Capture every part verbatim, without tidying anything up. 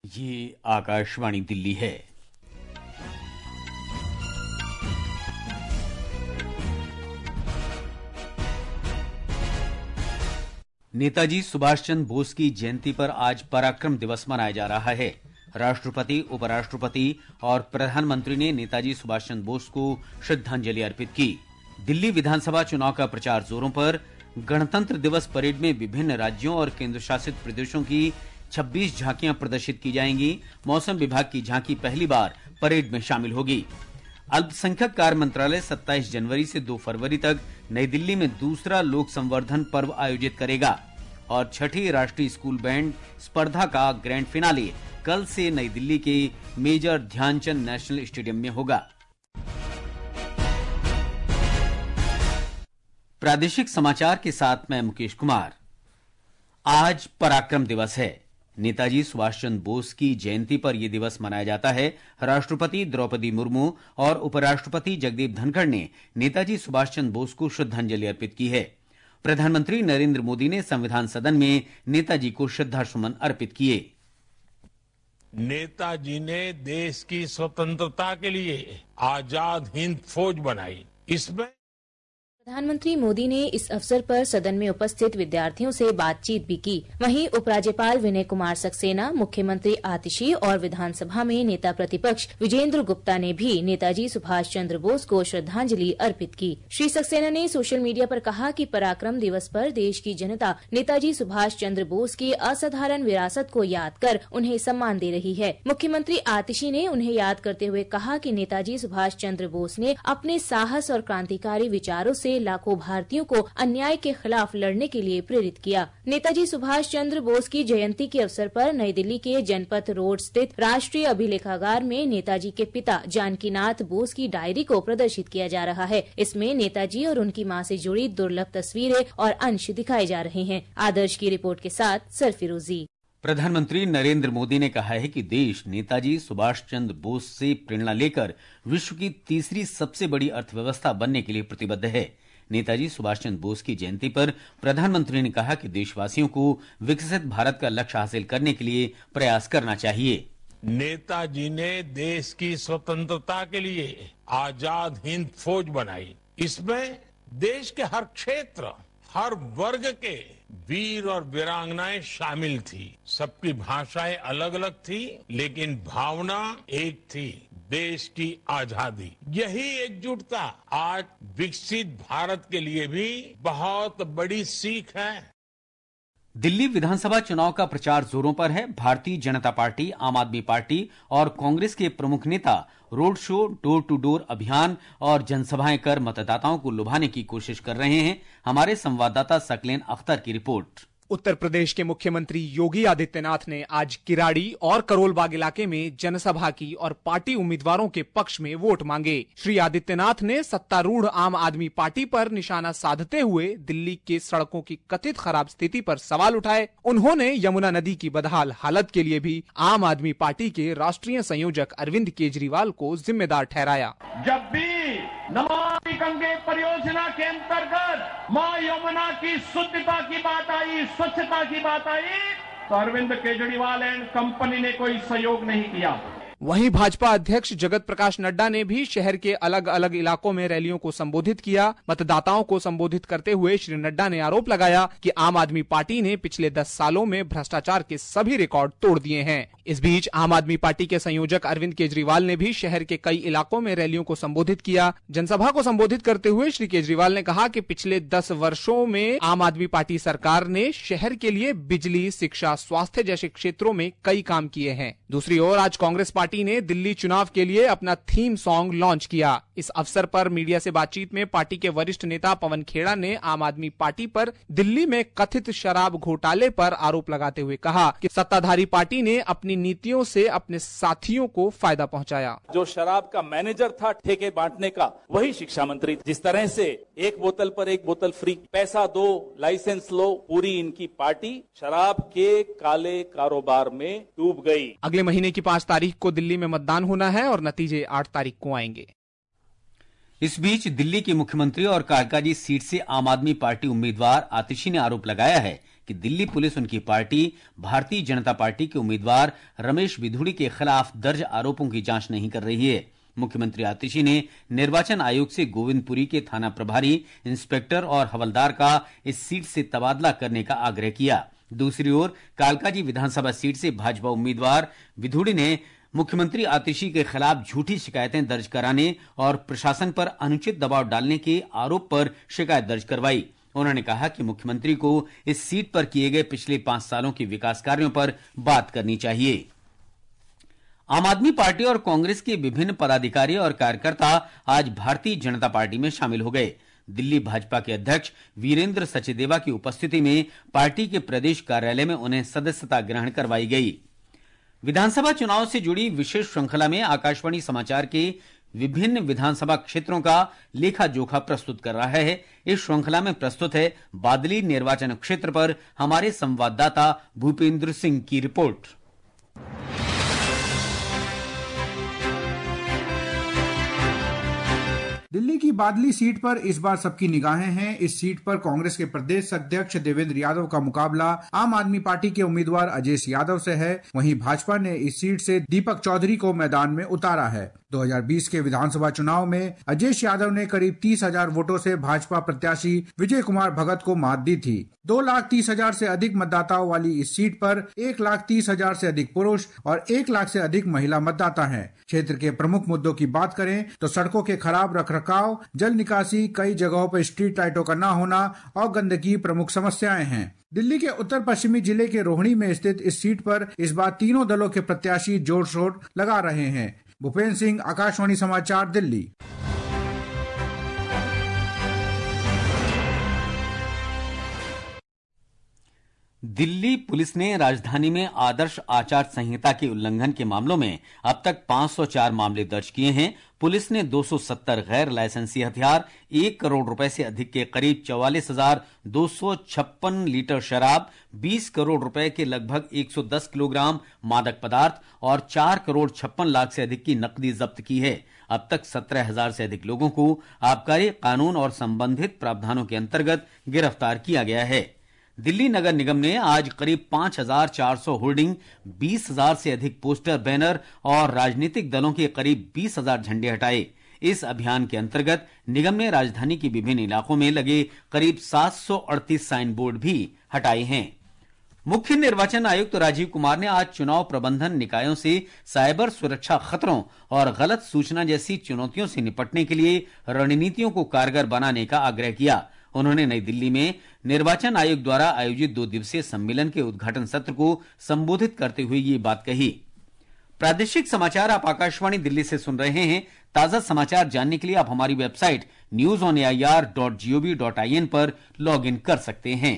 ये आकाशवाणी दिल्ली है। नेताजी सुभाष चंद्र बोस की जयंती पर आज पराक्रम दिवस मनाया जा रहा है। राष्ट्रपति, उपराष्ट्रपति और प्रधानमंत्री ने नेताजी सुभाष चंद्र बोस को श्रद्धांजलि अर्पित की। दिल्ली विधानसभा चुनाव का प्रचार जोरों पर। गणतंत्र दिवस परेड में विभिन्न राज्यों और केंद्र शासित प्रदेशों की छब्बीस झांकियां प्रदर्शित की जाएंगी। मौसम विभाग की झांकी पहली बार परेड में शामिल होगी। अल्पसंख्यक कार्य मंत्रालय सत्ताईस जनवरी से दो फरवरी तक नई दिल्ली में दूसरा लोक संवर्धन पर्व आयोजित करेगा और छठी राष्ट्रीय स्कूल बैंड स्पर्धा का ग्रैंड फिनाले कल से नई दिल्ली के मेजर ध्यानचंद नेशनल स्टेडियम में होगा। प्रादेशिक समाचार के साथ मैं मुकेश कुमार। आज पराक्रम दिवस है। नेताजी सुभाष चंद्र बोस की जयंती पर यह दिवस मनाया जाता है। राष्ट्रपति द्रौपदी मुर्मू और उपराष्ट्रपति जगदीप धनखड़ ने नेताजी सुभाष चंद्र बोस को श्रद्धांजलि अर्पित की है। प्रधानमंत्री नरेंद्र मोदी ने संविधान सदन में नेताजी को श्रद्धासुमन अर्पित किए। नेताजी ने देश की स्वतंत्रता के लिए आजाद हिंद फौज बनाई। इसमें प्रधानमंत्री मोदी ने इस अवसर पर सदन में उपस्थित विद्यार्थियों से बातचीत भी की। वहीं उपराज्यपाल विनय कुमार सक्सेना, मुख्यमंत्री आतिशी और विधानसभा में नेता प्रतिपक्ष विजेंद्र गुप्ता ने भी नेताजी सुभाष चंद्र बोस को श्रद्धांजलि अर्पित की। श्री सक्सेना ने सोशल मीडिया पर कहा कि पराक्रम दिवस पर देश की जनता नेताजी सुभाष चंद्र बोस की असाधारण विरासत को याद कर उन्हें सम्मान दे रही है। मुख्यमंत्री आतिशी ने उन्हें याद करते हुए कहा कि नेताजी सुभाष चंद्र बोस ने अपने साहस और क्रांतिकारी विचारों से लाखों भारतीयों को अन्याय के खिलाफ लड़ने के लिए प्रेरित किया। नेताजी सुभाष चंद्र बोस की जयंती के अवसर पर नई दिल्ली के जनपथ रोड स्थित राष्ट्रीय अभिलेखागार में नेताजी के पिता जानकीनाथ बोस की डायरी को प्रदर्शित किया जा रहा है। इसमें नेताजी और उनकी मां से जुड़ी दुर्लभ तस्वीरें और अंश दिखाए जा रहे हैं। आदर्श की रिपोर्ट के साथ सरफिरोजी। प्रधानमंत्री नरेंद्र मोदी ने कहा है कि देश नेताजी सुभाष चंद्र बोस से प्रेरणा लेकर विश्व की तीसरी सबसे बड़ी अर्थव्यवस्था बनने के लिए प्रतिबद्ध है। नेताजी सुभाष चंद्र बोस की जयंती पर प्रधानमंत्री ने कहा कि देशवासियों को विकसित भारत का लक्ष्य हासिल करने के लिए प्रयास करना चाहिए। नेताजी ने देश की स्वतंत्रता के लिए आजाद हिंद फौज बनाई। इसमें देश के हर क्षेत्र, हर वर्ग के वीर और वीरांगनाएं शामिल थी। सबकी भाषाएं अलग अलग थी, लेकिन भावना एक थी, देश की आजादी। यही एकजुटता आज विकसित भारत के लिए भी बहुत बड़ी सीख है। दिल्ली विधानसभा चुनाव का प्रचार जोरों पर है। भारतीय जनता पार्टी, आम आदमी पार्टी और कांग्रेस के प्रमुख नेता road show, door to door अभियान और जनसभाएं कर मतदाताओं को लुभाने की कोशिश कर रहे हैं। हमारे संवाददाता सकलेन अख्तर की रिपोर्ट। उत्तर प्रदेश के मुख्यमंत्री योगी आदित्यनाथ ने आज किराड़ी और करोलबाग इलाके में जनसभा की और पार्टी उम्मीदवारों के पक्ष में वोट मांगे। श्री आदित्यनाथ ने सत्तारूढ़ आम आदमी पार्टी पर निशाना साधते हुए दिल्ली के सड़कों की कथित खराब स्थिति पर सवाल उठाए। उन्होंने यमुना नदी की बदहाल हालत के लिए भी आम आदमी पार्टी के राष्ट्रीय संयोजक अरविंद केजरीवाल को जिम्मेदार ठहराया। जब भी नमामि गंगे परियोजना के अंतर्गत मां यमुना की शुद्धता की बात आई, स्वच्छता की बात आई, तो अरविंद केजरीवाल एंड कंपनी ने कोई सहयोग नहीं किया। वहीं भाजपा अध्यक्ष जगत प्रकाश नड्डा ने भी शहर के अलग अलग इलाकों में रैलियों को संबोधित किया। मतदाताओं को संबोधित करते हुए श्री नड्डा ने आरोप लगाया कि आम आदमी पार्टी ने पिछले दस सालों में भ्रष्टाचार के सभी रिकॉर्ड तोड़ दिए हैं। इस बीच आम आदमी पार्टी के संयोजक अरविंद केजरीवाल ने भी शहर के कई इलाकों में रैलियों को संबोधित किया। जनसभा को संबोधित करते हुए श्री केजरीवाल ने कहा कि पिछले दस वर्षों में आम आदमी पार्टी सरकार ने शहर के लिए बिजली, शिक्षा, स्वास्थ्य जैसे क्षेत्रों में कई काम किए हैं। दूसरी ओर आज कांग्रेस पार्टी ने दिल्ली चुनाव के लिए अपना थीम सॉन्ग लॉन्च किया। इस अवसर पर मीडिया से बातचीत में पार्टी के वरिष्ठ नेता पवन खेड़ा ने आम आदमी पार्टी पर दिल्ली में कथित शराब घोटाले पर आरोप लगाते हुए कहा कि सत्ताधारी पार्टी ने अपनी नीतियों से अपने साथियों को फायदा पहुंचाया। जो शराब का मैनेजर था ठेके बांटने का, वही शिक्षा मंत्री। जिस तरह से एक बोतल पर एक बोतल फ्री, पैसा दो, लाइसेंस लो, पूरी इनकी पार्टी शराब के काले कारोबार में डूब गई। अगले महीने की पांच तारीख को दिल्ली में मतदान होना है और नतीजे आठ तारीख को आएंगे। इस बीच दिल्ली की मुख्यमंत्री और कालकाजी सीट से आम आदमी पार्टी उम्मीदवार आतिशी ने आरोप लगाया है कि दिल्ली पुलिस उनकी पार्टी भारतीय जनता पार्टी के उम्मीदवार रमेश बिधूड़ी के खिलाफ दर्ज आरोपों की जांच नहीं कर रही है। मुख्यमंत्री आतिशी ने निर्वाचन आयोग से गोविंदपुरी के थाना प्रभारी, इंस्पेक्टर और हवलदार का इस सीट से तबादला करने का आग्रह किया। दूसरी ओर कालकाजी विधानसभा सीट से भाजपा उम्मीदवार बिधूड़ी ने मुख्यमंत्री आतिशी के खिलाफ झूठी शिकायतें दर्ज कराने और प्रशासन पर अनुचित दबाव डालने के आरोप पर शिकायत दर्ज करवाई। उन्होंने कहा कि मुख्यमंत्री को इस सीट पर किए गए पिछले पांच सालों के विकास कार्यों पर बात करनी चाहिए। आम आदमी पार्टी और कांग्रेस के विभिन्न पदाधिकारी और कार्यकर्ता आज भारतीय जनता पार्टी में शामिल हो गए। दिल्ली भाजपा के अध्यक्ष वीरेंद्र सचदेवा की उपस्थिति में पार्टी के प्रदेश कार्यालय में उन्हें सदस्यता ग्रहण करवाई गई। विधानसभा चुनाव से जुड़ी विशेष श्रृंखला में आकाशवाणी समाचार के विभिन्न विधानसभा क्षेत्रों का लेखा जोखा प्रस्तुत कर रहा है। इस श्रृंखला में प्रस्तुत है बादली निर्वाचन क्षेत्र पर हमारे संवाददाता भूपेंद्र सिंह की रिपोर्ट। दिल्ली की बादली सीट पर इस बार सबकी निगाहें हैं। इस सीट पर कांग्रेस के प्रदेश अध्यक्ष देवेंद्र यादव का मुकाबला आम आदमी पार्टी के उम्मीदवार अजयश यादव से है। वहीं भाजपा ने इस सीट से दीपक चौधरी को मैदान में उतारा है। दो हज़ार बीस के विधानसभा चुनाव में अजयश यादव ने करीब तीस हजार वोटों से भाजपा प्रत्याशी विजय कुमार भगत को मात दी थी। दो लाख तीस हजार से अधिक मतदाताओं वाली इस सीट पर एक लाख तीस हजार से अधिक पुरुष और एक लाख से अधिक महिला मतदाता हैं। क्षेत्र के प्रमुख मुद्दों की बात करें तो सड़कों के खराब रखरखाव, जल निकासी, कई जगहों पर स्ट्रीट लाइटों का न होना और गंदगी प्रमुख समस्याएं हैं। दिल्ली के उत्तर पश्चिमी जिले के रोहिणी में स्थित इस सीट पर इस बार तीनों दलों के प्रत्याशी जोर शोर लगा रहे हैं। भूपेंद्र सिंह, आकाशवाणी समाचार, दिल्ली। दिल्ली पुलिस ने राजधानी में आदर्श आचार संहिता के उल्लंघन के मामलों में अब तक पांच सौ चार मामले दर्ज किए हैं। पुलिस ने दो सौ सत्तर गैर लाइसेंसी हथियार, एक करोड़ रुपए से अधिक के करीब चौवालीस हजार दो सौ छप्पन लीटर शराब, बीस करोड़ रुपए के लगभग एक सौ दस किलोग्राम मादक पदार्थ और चार करोड़ छप्पन लाख से अधिक की नकदी जब्त की है। अब तक सत्रह हजार से अधिक लोगों को आबकारी कानून और संबंधित प्रावधानों के अंतर्गत गिरफ्तार किया गया है। दिल्ली नगर निगम ने आज करीब पांच हजार चार सौ होर्डिंग, बीस हजार से अधिक पोस्टर, बैनर और राजनीतिक दलों के करीब बीस हजार झंडे हटाए। इस अभियान के अंतर्गत निगम ने राजधानी के विभिन्न इलाकों में लगे करीब सात सौ अड़तीस साइन बोर्ड भी हटाए हैं। मुख्य निर्वाचन आयुक्त राजीव कुमार ने आज चुनाव प्रबंधन निकायों से साइबर सुरक्षा खतरों और गलत सूचना जैसी चुनौतियों से निपटने के लिए रणनीतियों को कारगर बनाने का आग्रह किया। उन्होंने नई दिल्ली में निर्वाचन आयोग द्वारा आयोजित दो दिवसीय सम्मेलन के उद्घाटन सत्र को संबोधित करते हुए ये बात कही। प्रादेशिक समाचार आप आकाशवाणी दिल्ली से सुन रहे हैं। ताजा समाचार जानने के लिए आप हमारी website news on A I R dot G O V dot I N पर लॉग इन कर सकते हैं।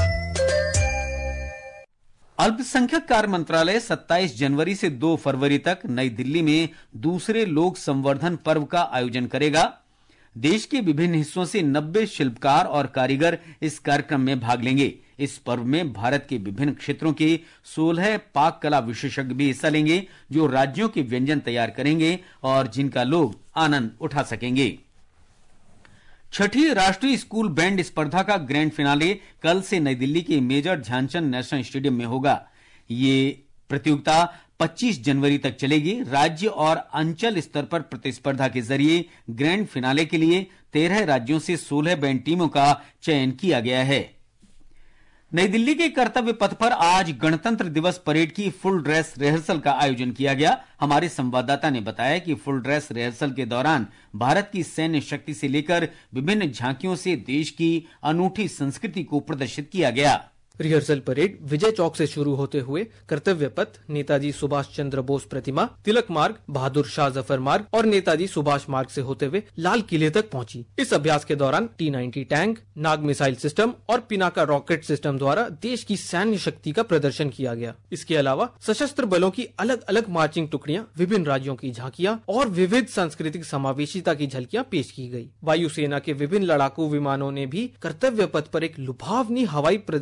अल्पसंख्यक कार्य मंत्रालय सत्ताईस जनवरी से दो फरवरी तक नई दिल्ली में दूसरे लोक संवर्धन पर्व का आयोजन करेगा। देश के विभिन्न हिस्सों से नब्बे शिल्पकार और कारीगर इस कार्यक्रम में भाग लेंगे। इस पर्व में भारत के विभिन्न क्षेत्रों के सोलह पाक कला विशेषज्ञ भी हिस्सा लेंगे, जो राज्यों के व्यंजन तैयार करेंगे और जिनका लोग आनंद उठा सकेंगे। छठी राष्ट्रीय स्कूल बैंड स्पर्धा का ग्रैंड फिनाले कल से नई दिल्ली के मेजर ध्यानचंद नेशनल स्टेडियम में होगा। ये प्रतियोगिता पच्चीस जनवरी तक चलेगी। राज्य और अंचल स्तर पर प्रतिस्पर्धा के जरिए ग्रैंड फिनाले के लिए तेरह राज्यों से सोलह बैंड टीमों का चयन किया गया है। नई दिल्ली के कर्तव्य पथ पर आज गणतंत्र दिवस परेड की फुल ड्रेस रिहर्सल का आयोजन किया गया। हमारे संवाददाता ने बताया कि फुल ड्रेस रिहर्सल के दौरान भारत की सैन्य शक्ति से लेकर विभिन्न झांकियों से देश की अनूठी संस्कृति को प्रदर्शित किया गया। रिहर्सल परेड विजय चौक से शुरू होते हुए कर्तव्य पथ, नेताजी सुभाष चंद्र बोस प्रतिमा, तिलक मार्ग, बहादुर शाह जफर मार्ग और नेताजी सुभाष मार्ग से होते हुए लाल किले तक पहुंची। इस अभ्यास के दौरान T ninety tank, Nag missile system और पिनाका रॉकेट सिस्टम द्वारा देश की सैन्य शक्ति का प्रदर्शन किया गया। इसके अलावा सशस्त्र बलों की अलग अलग मार्चिंग टुकड़ियां, विभिन्न राज्यों की झांकियां और विविध सांस्कृतिक समावेशिता की झलकियां पेश की गयी। वायुसेना के विभिन्न लड़ाकू विमानों ने भी कर्तव्य पथ पर एक लुभावनी हवाई प्रदर्शनी पेश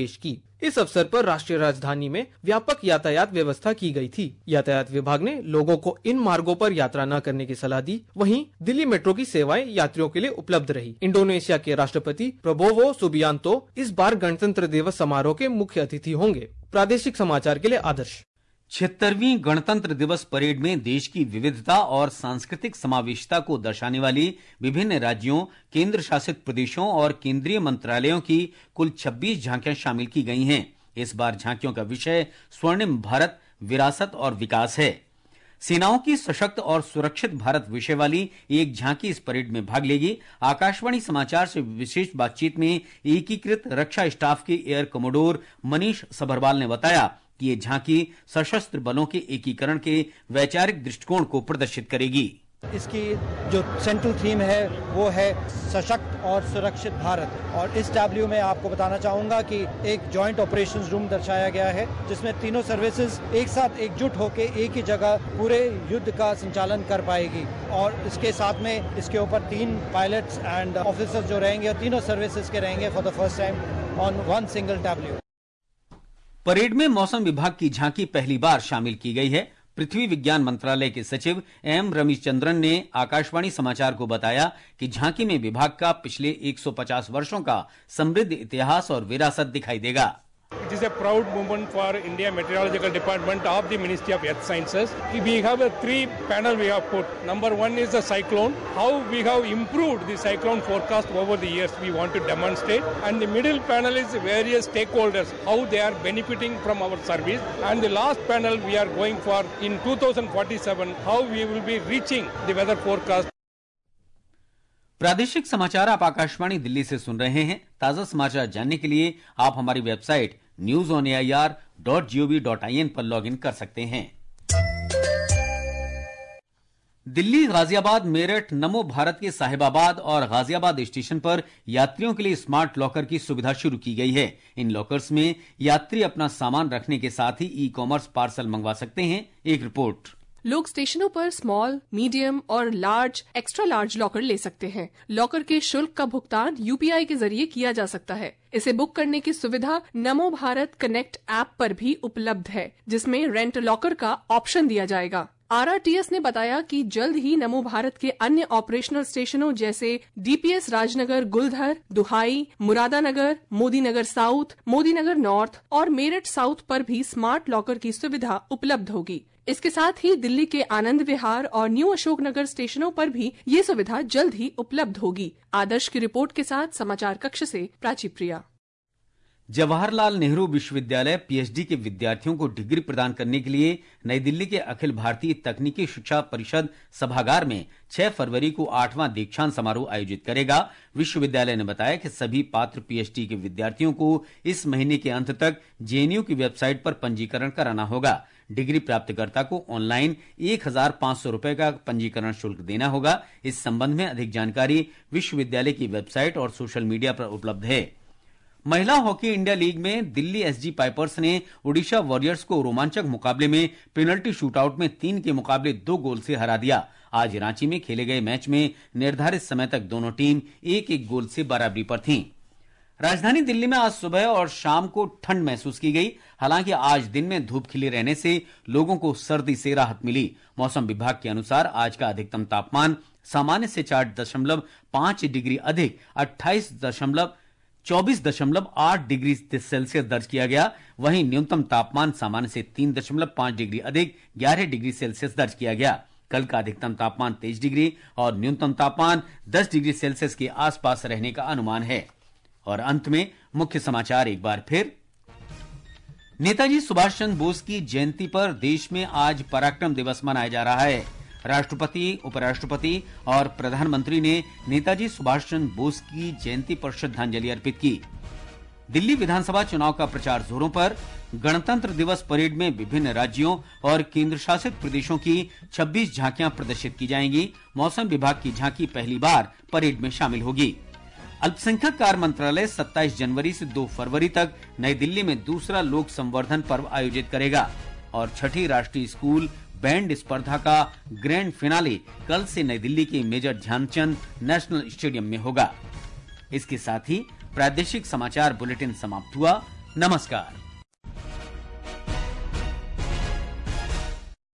पेश की। इस अवसर पर राष्ट्रीय राजधानी में व्यापक यातायात व्यवस्था की गई थी। यातायात विभाग ने लोगों को इन मार्गों पर यात्रा न करने की सलाह दी। वहीं दिल्ली मेट्रो की सेवाएं यात्रियों के लिए उपलब्ध रही। इंडोनेशिया के राष्ट्रपति प्रबोवो सुबियांतो इस बार गणतंत्र दिवस समारोह के मुख्य अतिथि होंगे। प्रादेशिक समाचार के लिए आदर्श। छिहत्तरवीं गणतंत्र दिवस परेड में देश की विविधता और सांस्कृतिक समावेशिता को दर्शाने वाली विभिन्न राज्यों, केंद्र शासित प्रदेशों और केंद्रीय मंत्रालयों की कुल छब्बीस झांकियां शामिल की गई हैं। इस बार झांकियों का विषय स्वर्णिम भारत, विरासत और विकास है। सेनाओं की सशक्त और सुरक्षित भारत विषय वाली एक झांकी इस परेड में भाग लेगी। आकाशवाणी समाचार से विशेष बातचीत में एकीकृत रक्षा स्टाफ के एयर कमोडोर मनीष सबरवाल ने बताया कि ये झांकी सशस्त्र बलों के एकीकरण के वैचारिक दृष्टिकोण को प्रदर्शित करेगी। इसकी जो सेंट्रल थीम है वो है सशक्त और सुरक्षित भारत, और इस डब्ल्यू में आपको बताना चाहूंगा कि एक जॉइंट ऑपरेशंस रूम दर्शाया गया है जिसमें तीनों सर्विसेज एक साथ एकजुट होकर एक ही जगह पूरे युद्ध का संचालन कर पाएगी। और इसके साथ में इसके ऊपर तीन पायलट्स एंड ऑफिसर्स जो रहेंगे और तीनों सर्विसेज के रहेंगे for the first time on one single W. Parade में मौसम विभाग की झांकी पहली बार शामिल की गई है। पृथ्वी विज्ञान मंत्रालय के सचिव एम रविचंद्रन ने आकाशवाणी समाचार को बताया कि झांकी में विभाग का पिछले एक सौ पचास वर्षों का समृद्ध इतिहास और विरासत दिखाई देगा। It is a proud moment for India Meteorological Department of the Ministry of Earth Sciences. We have a three panel we have put. Number one is the cyclone, how we have improved the cyclone forecast over the years we want to demonstrate. And the middle panel is various stakeholders, how they are benefiting from our service. And the last panel we are going for in two thousand forty-seven, how we will be reaching the weather forecast. प्रादेशिक समाचार आप आकाशवाणी दिल्ली से सुन रहे हैं। ताजा समाचार जानने के लिए आप हमारी website news on A I R dot G O V dot I N पर लॉग इन कर सकते हैं। दिल्ली, गाजियाबाद, मेरठ, नमो भारत के साहिबाबाद और गाजियाबाद स्टेशन पर यात्रियों के लिए स्मार्ट लॉकर की सुविधा शुरू की गई है। इन लॉकर्स में यात्री अपना सामान रखने के साथ ही ई कॉमर्स पार्सल मंगवा सकते हैं। एक रिपोर्ट। लोग स्टेशनों पर स्मॉल, मीडियम और लार्ज, एक्स्ट्रा लार्ज लॉकर ले सकते हैं। लॉकर के शुल्क का भुगतान यू पी आई के जरिए किया जा सकता है। इसे बुक करने की सुविधा नमो भारत कनेक्ट ऐप पर भी उपलब्ध है, जिसमें रेंट लॉकर का ऑप्शन दिया जाएगा। आर आर टी एस ने बताया कि जल्द ही नमो भारत के अन्य ऑपरेशनल स्टेशनों जैसे D P S Rajnagar, Guldhar, Duhai, Muradnagar, Modi Nagar south, Modi Nagar north और मेरठ साउथ पर भी स्मार्ट लॉकर की सुविधा उपलब्ध होगी। इसके साथ ही दिल्ली के आनंद विहार और न्यू अशोकनगर स्टेशनों पर भी ये सुविधा जल्द ही उपलब्ध होगी। आदर्श की रिपोर्ट के साथ समाचार कक्ष से प्राची प्रिया। जवाहरलाल नेहरू विश्वविद्यालय पी एच डी के विद्यार्थियों को डिग्री प्रदान करने के लिए नई दिल्ली के अखिल भारतीय तकनीकी शिक्षा परिषद सभागार में छह फरवरी को आठवां दीक्षांत समारोह आयोजित करेगा। विश्वविद्यालय ने बताया कि सभी पात्र पी एच डी के विद्यार्थियों को इस महीने के अंत तक जे एन यू की वेबसाइट पर पंजीकरण कराना होगा। डिग्री प्राप्तकर्ता को ऑनलाइन एक हजार पांच सौ रूपये का पंजीकरण शुल्क देना होगा। इस संबंध में अधिक जानकारी विश्वविद्यालय की वेबसाइट और सोशल मीडिया पर उपलब्ध है। महिला हॉकी इंडिया लीग में दिल्ली एस जी पाइपर्स ने ओडिशा वॉरियर्स को रोमांचक मुकाबले में पेनल्टी शूटआउट में तीन के मुकाबले दो गोल से हरा दिया। आज रांची में खेले गए मैच में निर्धारित समय तक दोनों टीम एक एक गोल से बराबरी पर थीं। राजधानी दिल्ली में आज सुबह और शाम को ठंड महसूस की गई। हालांकि आज दिन में धूप खिली रहने से लोगों को सर्दी से राहत मिली। मौसम विभाग के अनुसार आज का अधिकतम तापमान सामान्य से चार दशमलव पांच डिग्री अधिक अट्ठाईस दशमलव चौबीस दशमलव आठ डिग्री सेल्सियस दर्ज किया गया। वहीं न्यूनतम तापमान सामान्य से तीन दशमलव पांच डिग्री अधिक ग्यारह डिग्री सेल्सियस दर्ज किया गया। कल का अधिकतम तापमान तेईस डिग्री और न्यूनतम तापमान दस डिग्री सेल्सियस के आसपास रहने का अनुमान है। और अंत में मुख्य समाचार एक बार फिर। नेताजी सुभाष चंद्र बोस की जयंती पर देश में आज पराक्रम दिवस मनाया जा रहा है। राष्ट्रपति, उपराष्ट्रपति और प्रधानमंत्री ने नेताजी सुभाष चंद्र बोस की जयंती पर श्रद्धांजलि अर्पित की। दिल्ली विधानसभा चुनाव का प्रचार जोरों पर। गणतंत्र दिवस परेड में विभिन्न राज्यों और केंद्र शासित प्रदेशों की छब्बीस झांकियां प्रदर्शित की जाएंगी। मौसम विभाग की झांकी पहली बार परेड में शामिल होगी। अल्पसंख्यक कार्य मंत्रालय सत्ताईस जनवरी से दो फरवरी तक नई दिल्ली में दूसरा लोक संवर्धन पर्व आयोजित करेगा। और छठी राष्ट्रीय स्कूल बैंड स्पर्धा का ग्रैंड फिनाले कल से नई दिल्ली के मेजर ध्यानचंद नेशनल स्टेडियम में होगा। इसके साथ ही प्रादेशिक समाचार बुलेटिन समाप्त हुआ। नमस्कार।